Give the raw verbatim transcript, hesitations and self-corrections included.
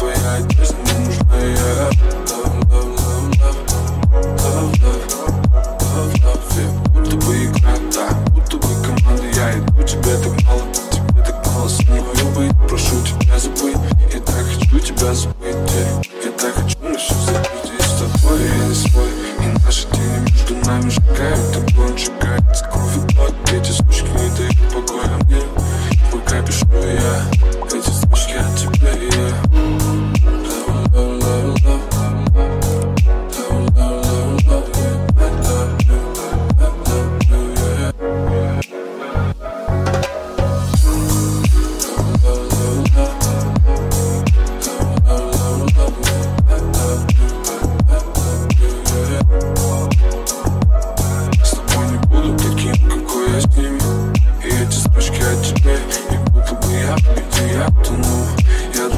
твоя песня не нужна. Я love, love, love, love, love, love, love, love, yeah. Будто бы игра, да, будто бы команда. Я иду, тебе так мало, тебе так мало. Сомневаю быть, прошу тебя забыть. Я так хочу тебя забыть, yeah. Я так хочу на все забыть. И с тобой я не свой. И наши тени между нами сжигают. Огонь сжигается, кровь и плоть. Эти сучки не дают покоя мне. Пока пишу я эти строчки от тебя, yeah. Love, love, love, love. Love, love, love, love, yeah. I love you, love, love, love you, yeah. Love, love, love, love. Love, love, love, love, yeah. I love you, love, love, love you, yeah. С тобой не буду таким, какой я с ними. И эти строчки от тебя. И будто бы я в беде, я тону. Я